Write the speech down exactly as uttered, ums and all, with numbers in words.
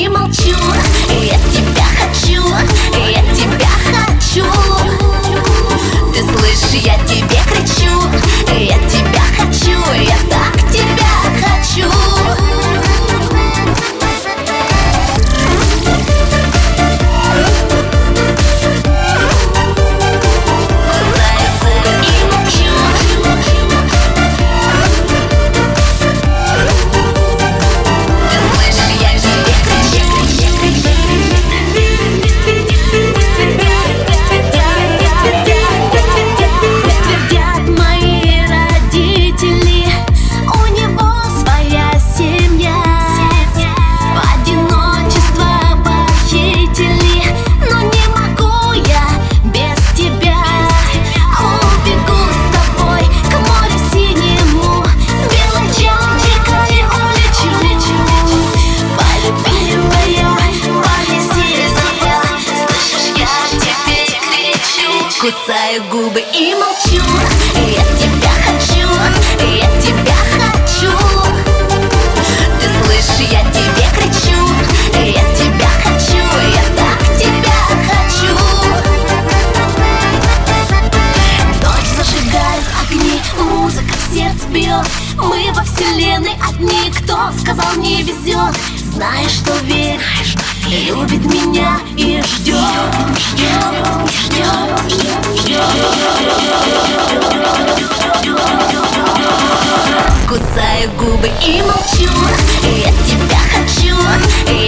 и молчу. Я тебя хочу, я тебя хочу. Ты слышишь, я тебе кричу. Я тебя хочу, я так тебя хочу. Кусаю губы и молчу. Я тебя хочу, я тебя хочу. Ты слышишь, я тебе кричу. Я тебя хочу, я так тебя хочу. Ночь зажигает огни, музыка в сердце бьет. Мы во вселенной одни, кто сказал не везет. Знаешь, что верь, любит меня и ждет, ждет, ждет, ждет. Кусаю губы и молчу. Я тебя хочу.